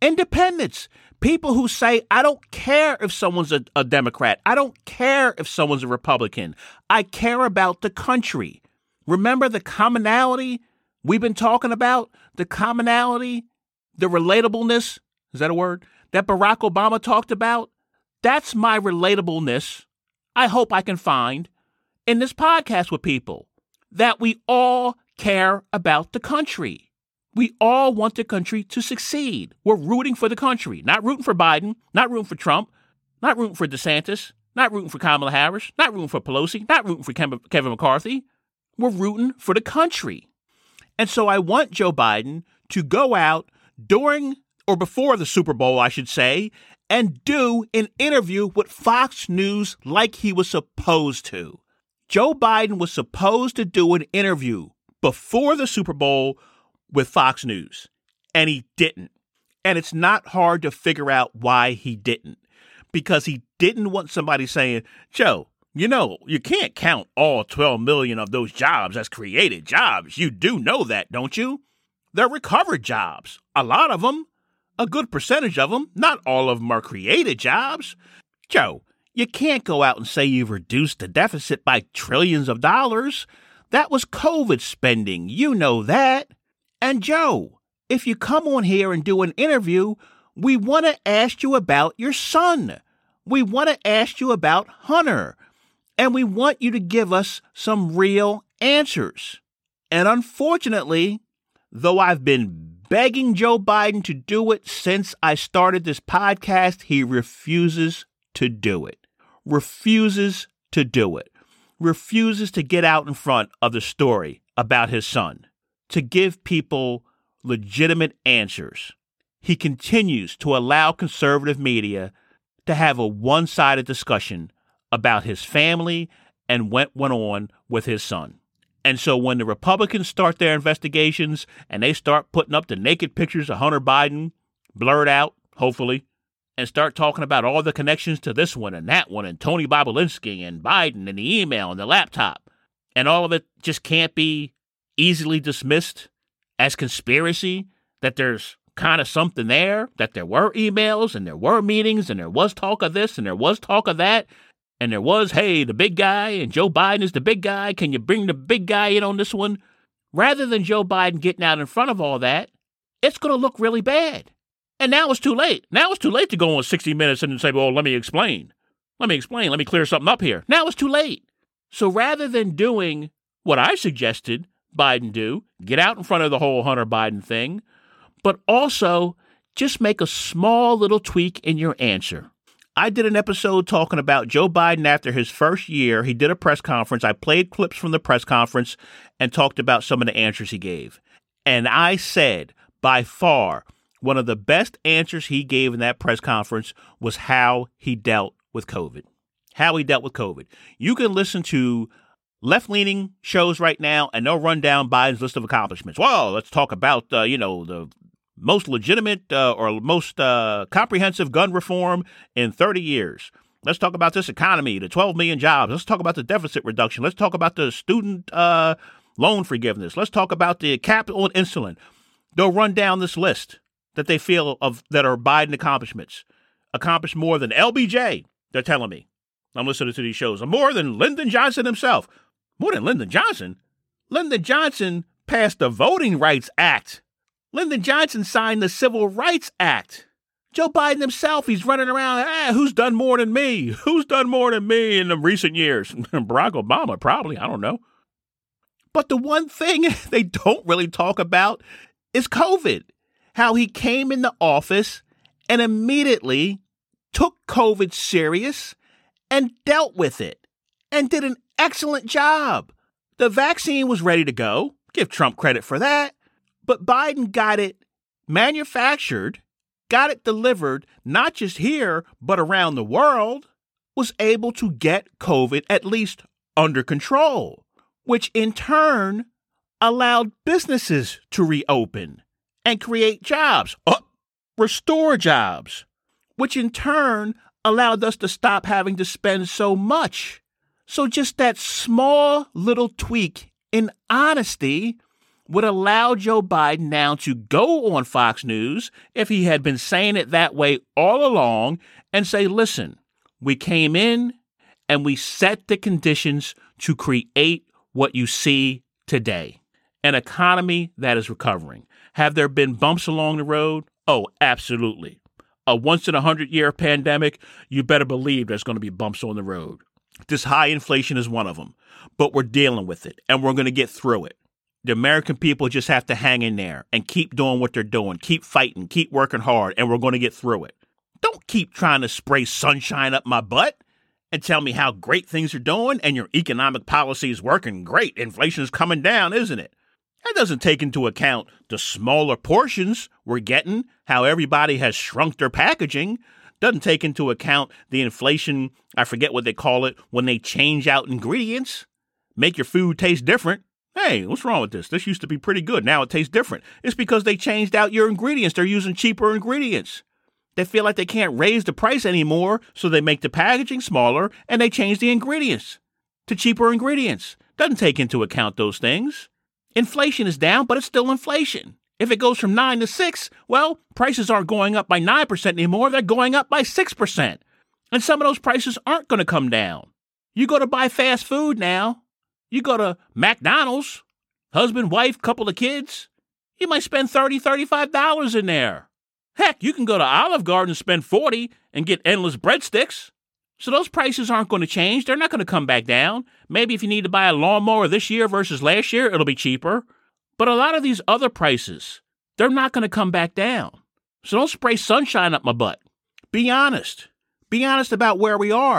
People who say, I don't care if someone's a Democrat. I don't care if someone's a Republican. I care about the country. Remember the commonality we've been talking about? The commonality, the relatableness, is that a word? That Barack Obama talked about? That's my relatableness I hope I can find in this podcast with people. That we all care about the country. We all want the country to succeed. We're rooting for the country, not rooting for Biden, not rooting for Trump, not rooting for DeSantis, not rooting for Kamala Harris, not rooting for Pelosi, not rooting for Kevin McCarthy. We're rooting for the country. And so I want Joe Biden to go out during or before the Super Bowl, I should say, and do an interview with Fox News like he was supposed to. Joe Biden was supposed to do an interview before the Super Bowl with Fox News, and he didn't. And it's not hard to figure out why he didn't, because he didn't want somebody saying, Joe, you know, you can't count all 12 million of those jobs as created jobs. You do know that, don't you? They're recovered jobs. A lot of them, a good percentage of them, not all of them are created jobs. Joe, you can't go out and say you've reduced the deficit by trillions of dollars. That was COVID spending. You know that. And Joe, if you come on here and do an interview, we want to ask you about your son. We want to ask you about Hunter. And we want you to give us some real answers. And unfortunately, though I've been begging Joe Biden to do it since I started this podcast, he refuses to do it. refuses to do it, refuses to get out in front of the story about his son, to give people legitimate answers. He continues to allow conservative media to have a one-sided discussion about his family and what went on with his son. And so when the Republicans start their investigations and they start putting up the naked pictures of Hunter Biden, blurred out, hopefully, and start talking about all the connections to this one and that one and Tony Bobulinski and Biden and the email and the laptop, and all of it just can't be easily dismissed as conspiracy, that there's kind of something there, that there were emails and there were meetings and there was talk of this and there was talk of that, and there was, hey, the big guy and Joe Biden is the big guy. Can you bring the big guy in on this one? Rather than Joe Biden getting out in front of all that, it's going to look really bad. And now it's too late. Now it's too late to go on 60 Minutes and say, well, let me explain. Let me clear something up here. Now it's too late. So rather than doing what I suggested Biden do, get out in front of the whole Hunter Biden thing, but also just make a small little tweak in your answer. I did an episode talking about Joe Biden after his first year. He did a press conference. I played clips from the press conference and talked about some of the answers he gave. And I said, by far, one of the best answers he gave in that press conference was how he dealt with COVID. How he dealt with COVID. You can listen to left-leaning shows right now, and they'll run down Biden's list of accomplishments. Well, let's talk about, the most legitimate or most comprehensive gun reform in 30 years. Let's talk about this economy, the 12 million jobs. Let's talk about the deficit reduction. Let's talk about the student loan forgiveness. Let's talk about the cap on insulin. They'll run down this list that they feel of that are Biden accomplishments. Accomplished more than LBJ, they're telling me. I'm listening to these shows. More than Lyndon Johnson himself. More than Lyndon Johnson? Lyndon Johnson passed the Voting Rights Act. Lyndon Johnson signed the Civil Rights Act. Joe Biden himself, he's running around, who's done more than me? Who's done more than me in the recent years? Barack Obama, probably, I don't know. But the one thing they don't really talk about is COVID. How he came into office and immediately took COVID serious and dealt with it and did an excellent job. The vaccine was ready to go. Give Trump credit for that. But Biden got it manufactured, got it delivered, not just here, but around the world, was able to get COVID at least under control, which in turn allowed businesses to reopen and create jobs, restore jobs, which in turn allowed us to stop having to spend so much. So just that small little tweak in honesty would allow Joe Biden now to go on Fox News, if he had been saying it that way all along, and say, listen, we came in and we set the conditions to create what you see today, an economy that is recovering. Have there been bumps along the road? Oh, absolutely. A once-in-a-100-year pandemic, you better believe there's going to be bumps on the road. This high inflation is one of them, but we're dealing with it, and we're going to get through it. The American people just have to hang in there and keep doing what they're doing, keep fighting, keep working hard, and we're going to get through it. Don't keep trying to spray sunshine up my butt and tell me how great things are doing and your economic policy is working great. Inflation is coming down, isn't it? That doesn't take into account the smaller portions we're getting, how everybody has shrunk their packaging. Doesn't take into account the inflation, I forget what they call it, when they change out ingredients, make your food taste different. Hey, what's wrong with this? This used to be pretty good. Now it tastes different. It's because they changed out your ingredients. They're using cheaper ingredients. They feel like they can't raise the price anymore, so they make the packaging smaller and they change the ingredients to cheaper ingredients. Doesn't take into account those things. Inflation is down, but it's still inflation. If it goes from 9 to 6, well, prices aren't going up by 9% anymore. They're going up by 6%. And some of those prices aren't going to come down. You go to buy fast food now. You go to McDonald's, husband, wife, couple of kids. You might spend $30, $35 in there. Heck, you can go to Olive Garden and spend $40 and get endless breadsticks. So those prices aren't going to change. They're not going to come back down. Maybe if you need to buy a lawnmower this year versus last year, it'll be cheaper. But a lot of these other prices, they're not going to come back down. So don't spray sunshine up my butt. Be honest. Be honest about where we are.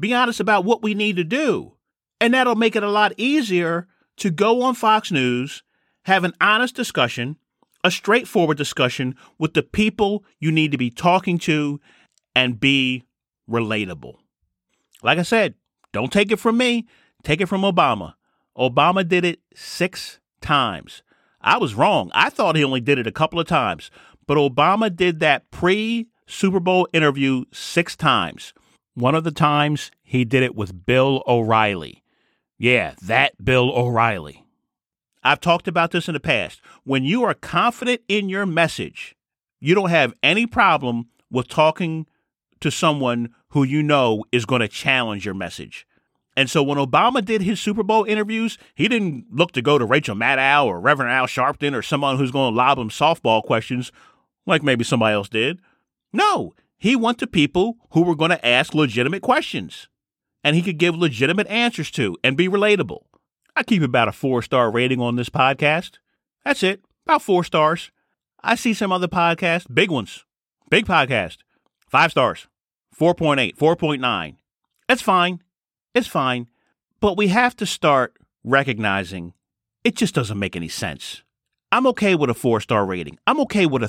Be honest about what we need to do. And that'll make it a lot easier to go on Fox News, have an honest discussion, a straightforward discussion with the people you need to be talking to, and be relatable. Like I said, don't take it from me. Take it from Obama. Obama did it 6 times. I was wrong. I thought he only did it a couple of times. But Obama did that pre-Super Bowl interview 6 times. One of the times he did it with Bill O'Reilly. Yeah, that Bill O'Reilly. I've talked about this in the past. When you are confident in your message, you don't have any problem with talking to someone who you know is going to challenge your message. And so when Obama did his Super Bowl interviews, he didn't look to go to Rachel Maddow or Reverend Al Sharpton or someone who's going to lob him softball questions like maybe somebody else did. No, he went to people who were going to ask legitimate questions and he could give legitimate answers to and be relatable. I keep about a 4-star rating on this podcast. That's it, about 4 stars. I see some other podcasts, big ones, big podcast, 5 stars, 4.8, 4.9. That's fine. It's fine. But we have to start recognizing it just doesn't make any sense. I'm okay with a 4-star rating. I'm okay with a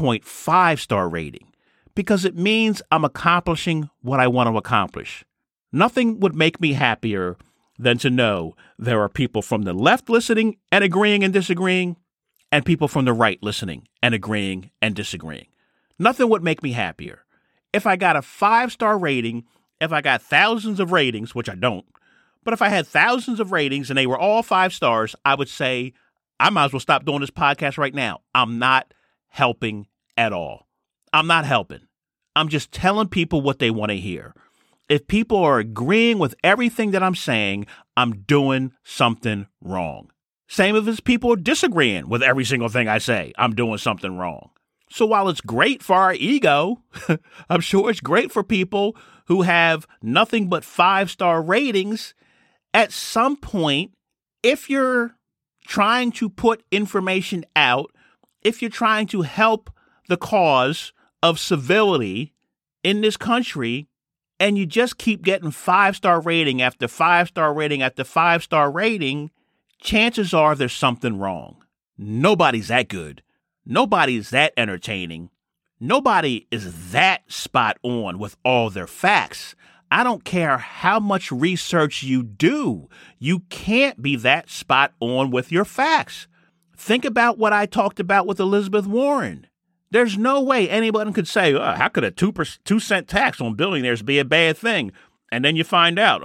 3.5-star rating because it means I'm accomplishing what I want to accomplish. Nothing would make me happier than to know there are people from the left listening and agreeing and disagreeing, and people from the right listening and agreeing and disagreeing. Nothing would make me happier. If I got a 5-star rating, if I got thousands of ratings, which I don't, but if I had thousands of ratings and they were all 5 stars, I would say, I might as well stop doing this podcast right now. I'm not helping at all. I'm not helping. I'm just telling people what they want to hear. If people are agreeing with everything that I'm saying, I'm doing something wrong. Same if people are disagreeing with every single thing I say, I'm doing something wrong. So while it's great for our ego, I'm sure it's great for people who have nothing but 5-star ratings. At some point, if you're trying to put information out, if you're trying to help the cause of civility in this country, and you just keep getting 5-star rating after 5-star rating after 5-star rating, chances are there's something wrong. Nobody's that good. Nobody's that entertaining. Nobody is that spot on with all their facts. I don't care how much research you do. You can't be that spot on with your facts. Think about what I talked about with Elizabeth Warren. There's no way anyone could say, how could a 2-cent tax on billionaires be a bad thing? And then you find out,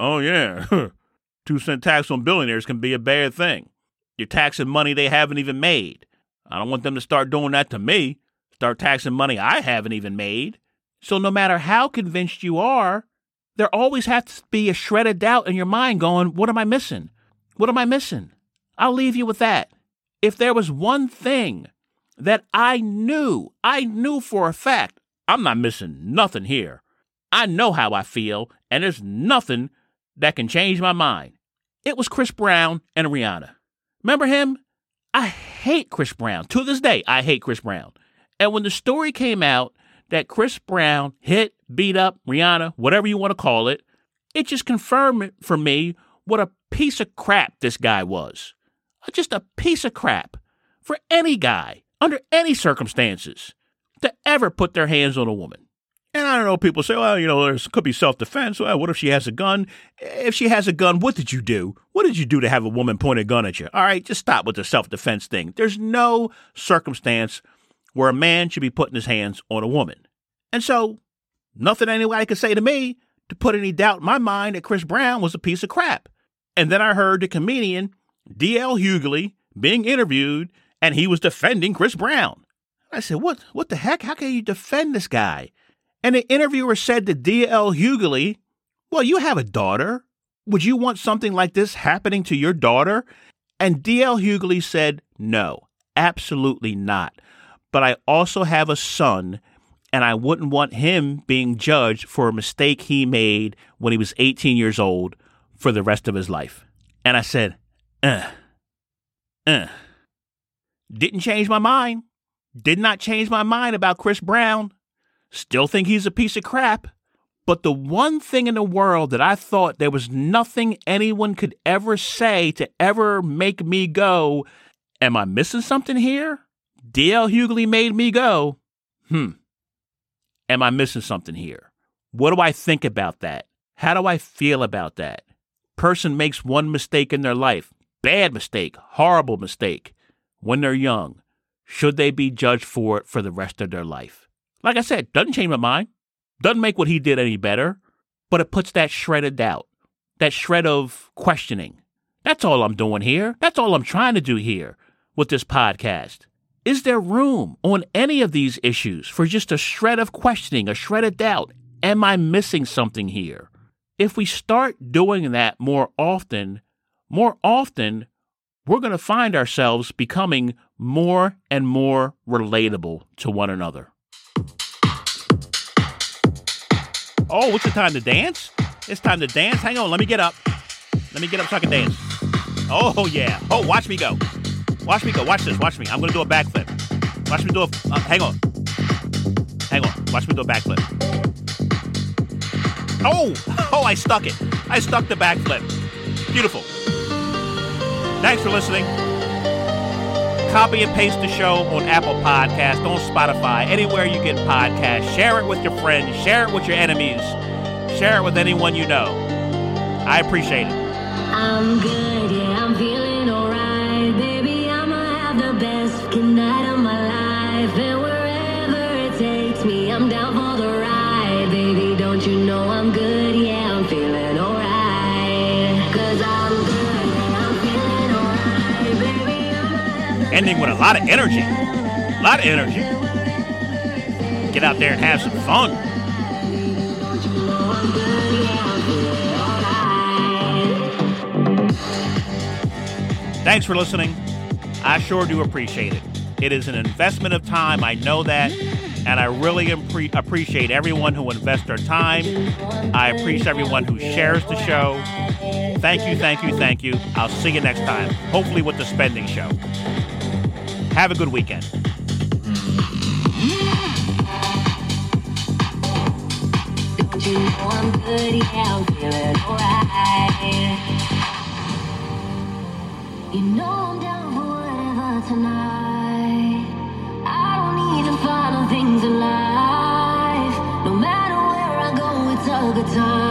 2-cent tax on billionaires can be a bad thing. You're taxing money they haven't even made. I don't want them to start doing that to me. Start taxing money I haven't even made. So no matter how convinced you are, there always has to be a shred of doubt in your mind going, what am I missing? What am I missing? I'll leave you with that. If there was one thing that I knew for a fact, I'm not missing nothing here. I know how I feel, and there's nothing that can change my mind. It was Chris Brown and Rihanna. Remember him? I hate Chris Brown. To this day, I hate Chris Brown. And when the story came out that Chris Brown hit, beat up Rihanna, whatever you want to call it, it just confirmed for me what a piece of crap this guy was. Just a piece of crap for any guy, under any circumstances, to ever put their hands on a woman. And I don't know, people say, well, there could be self-defense. Well, what if she has a gun? If she has a gun, what did you do? What did you do to have a woman point a gun at you? All right, just stop with the self-defense thing. There's no circumstance where a man should be putting his hands on a woman. And so, nothing anybody could say to me to put any doubt in my mind that Chris Brown was a piece of crap. And then I heard the comedian D.L. Hughley being interviewed, and he was defending Chris Brown. I said, what the heck? How can you defend this guy? And the interviewer said to D.L. Hughley, well, you have a daughter. Would you want something like this happening to your daughter? And D.L. Hughley said, no, absolutely not. But I also have a son, and I wouldn't want him being judged for a mistake he made when he was 18 years old for the rest of his life. And I said, Didn't change my mind. Did not change my mind about Chris Brown. Still think he's a piece of crap. But the one thing in the world that I thought there was nothing anyone could ever say to ever make me go, am I missing something here? D.L. Hughley made me go, am I missing something here? What do I think about that? How do I feel about that? Person makes one mistake in their life, bad mistake, horrible mistake, when they're young. Should they be judged for it for the rest of their life? Like I said, doesn't change my mind. Doesn't make what he did any better, but it puts that shred of doubt, that shred of questioning. That's all I'm doing here. That's all I'm trying to do here with this podcast. Is there room on any of these issues for just a shred of questioning, a shred of doubt? Am I missing something here? If we start doing that more often, we're going to find ourselves becoming more and more relatable to one another. Oh, what's the time to dance? It's time to dance. Hang on, let me get up. Let me get up so I can dance. Oh, yeah. Oh, watch me go. Watch me go. Watch this. Watch me. I'm going to do a backflip. Watch me do a... hang on. Hang on. Watch me do a backflip. Oh, I stuck it. I stuck the backflip. Beautiful. Thanks for listening. Copy and paste the show on Apple Podcasts, on Spotify, anywhere you get podcasts. Share it with your friends. Share it with your enemies. Share it with anyone you know. I appreciate it. I'm good, yeah, I'm feeling alright. Baby, I'ma have the best fucking night of my life. And wherever it takes me, I'm down for the ride. Baby, don't you know I'm good, yeah, I'm feeling alright. 'Cause I'm good, yeah, I'm feeling alright. Baby, I'ma have the Ending with a lot of energy. A lot of energy. Get out there and have some fun. don't you know I'm good, yeah, I'm feeling alright. Thanks for listening. I sure do appreciate it. It is an investment of time. I know that. And I really appreciate everyone who invests their time. I appreciate everyone who shares the show. Thank you, thank you, thank you. I'll see you next time, hopefully with the spending show. Have a good weekend. Don't you know I'm good, yeah, I'm feeling alright. You know I'm down for whatever tonight. I don't need the final things in life. No matter where I go, it's a good time.